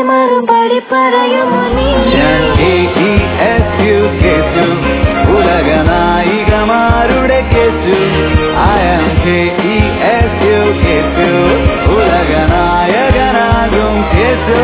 മറുപടി പറയുമോ നീ? ഞാൻ KESU ഉലക നായികമാരുടെ കേസു. I am KESU ഉലക നായകനാകും കേസു.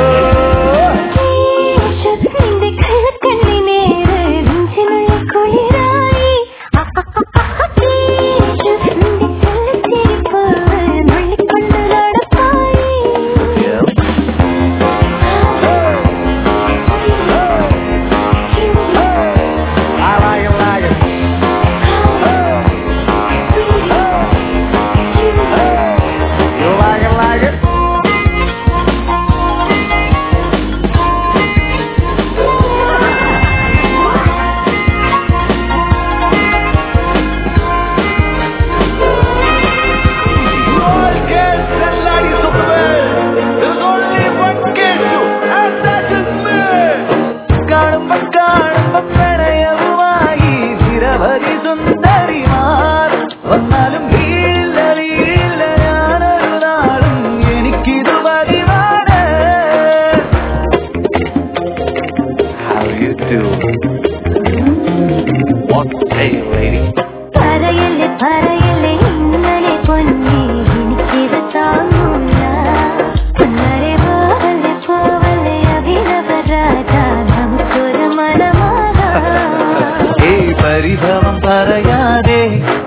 പറയല്ലേ ഇന്നലെ പൊന്നി എനിക്കിത് താങ്ങൂല. പൊന്നരെ പോവല്ലേ അഭിനവരാജ നമുക്കൊരു മനമാകാം. പരിഭവം പറയാതെ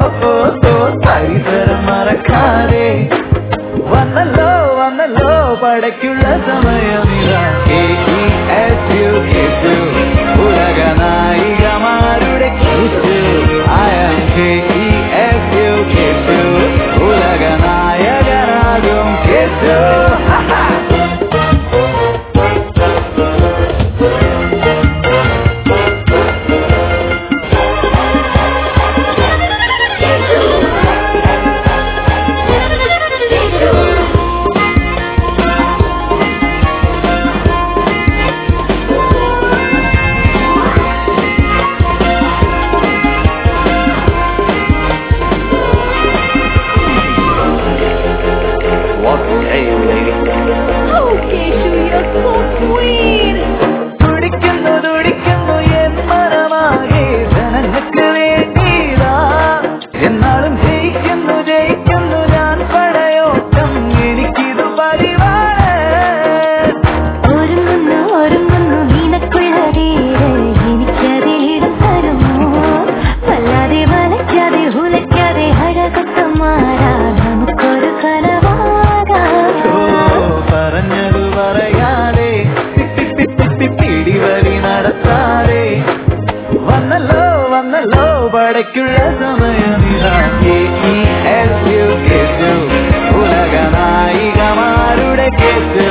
പരിസരം മറക്കാതെ വന്നല്ലോ പടയ്ക്കുള്ള സമയമിതാ. KESU ഉലക നായികമാരുടെ കേസു. I am KESU ഉലക നായകനാകും കേസു. തുടിക്കുന്നു എൻ മനമാകെ ജനങ്ങൾക്ക് വേണ്ടിതാ. എന്നാലും ജയിക്കുന്നു ഞാൻ പടയോട്ടം എനിക്കിത് പതിവാണ്. ഒരുങ്ങുന്നു നിനക്കുള്ളതേര് എനിക്കതിലിടം തരുമോ? വല്ലാതെ വലയ്ക്കാതെ ഉലയ്ക്കാതെ അഴകത്തമാരാ നമുക്കൊരു കനവാകാം. പറഞ്ഞതു പറയാതെ പിടിവലി നടത്താതെ വന്നല്ലോ പടയ്ക്കുള്ള സമയമിതാ. KESU ഉലക നായികമാരുടെ കേസ്.